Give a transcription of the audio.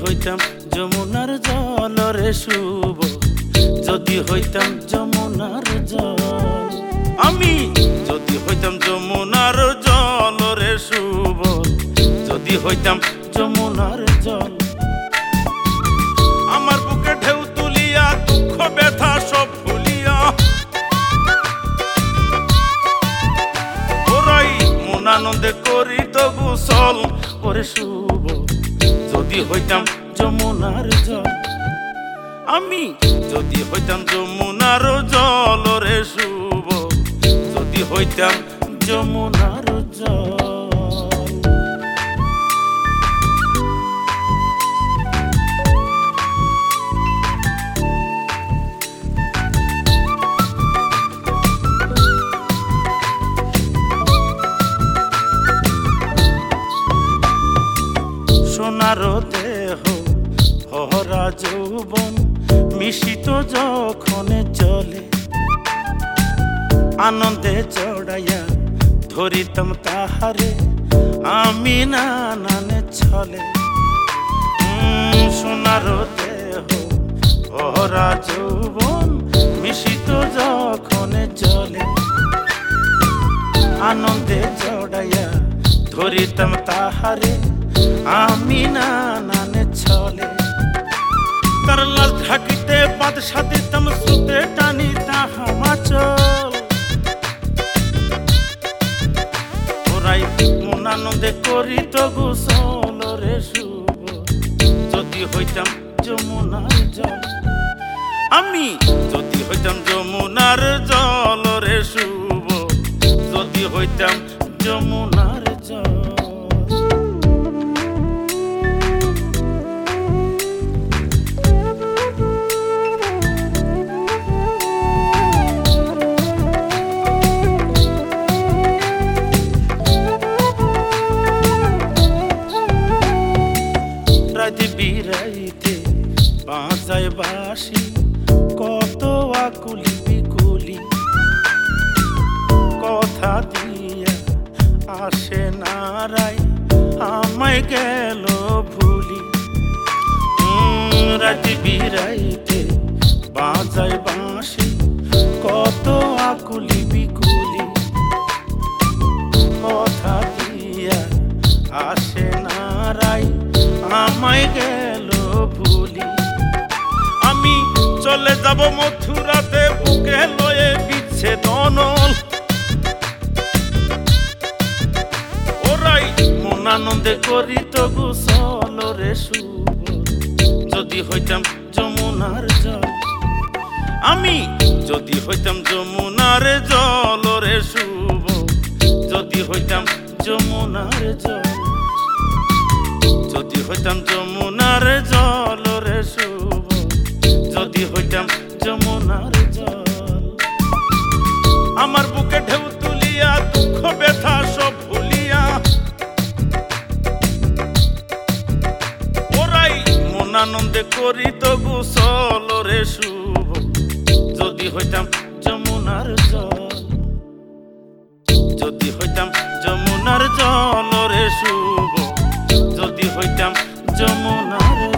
হইতাম যমুনার জল রে শুভ, যদি হইতাম যমুনার জল। আমি যদি হইতাম যমুনার জল রে শুভ, যদি হইতাম যমুনার জল। আমার বুকে ঢেউ তুলিয়া দুঃখ ব্যথা সব ভুলিয়া ওরাই মন আনন্দে করিত গোসল ওরে শুভ, যদি হইতাম যমুনার জল। আমি যদি হইতাম যমুনার জল রে শুভ, যদি হইতাম যমুনার জল। সোনার দেহ ভরা যৌবন মিশিত যখন চলে, আনন্দে চড়াইয়া ধরিতাম তাহারে আমি নানানে ছলে। সোনার দেহ ভরা যৌবন মিশিত যখন চলে, আনন্দে চড়াইয়া ধরিতাম তাহারে আমি নানানে ছলে। তার লাল ঢাকিতে বাদশা দিতাম সুতে টানি তাহা চল, ওরাই মন আনন্দে করিত গোসল রে শুভ, যদি হইতাম যমুনার জল। আমি যদি হইতাম যমুনার জল রে শুভ, যদি হইতাম যমুনার জল। রাতে বিরাইতে বাঁচায় বাসি কত আকুলি বিকুলি, কথা দিয়া আসে নারাই আমায় গেল ভুলি। রাতে বিরাইতে বাঁচায় বাসি কত আকুলি বিকুলি, কথা দিয়া আসে নারাই আমায় গেল ভুলি। আমি চলে যাব মথুরাতে বুকে লয়ে বিচ্ছেদনল, ওরাই মন আনন্দে করিত গোসল রে শুভ, যদি হইতাম যমুনার জল। আমি যদি হইতাম যমুনার জল রে শুভ, যদি হইতাম যমুনার জল। যদি হইতাম যমুনার জল রে শুভ, যদি হইতাম যমুনার জল। আমার বুকে ঢেউ তুলিয়া দুঃখ ব্যথা সব ভুলিয়া ওরাই মন আনন্দে করিত গোসল রে শুভ, যদি হইতাম যমুনার জল। যদি হইতাম যমুনার জল রে শুভ, যদি হইতাম যমুনার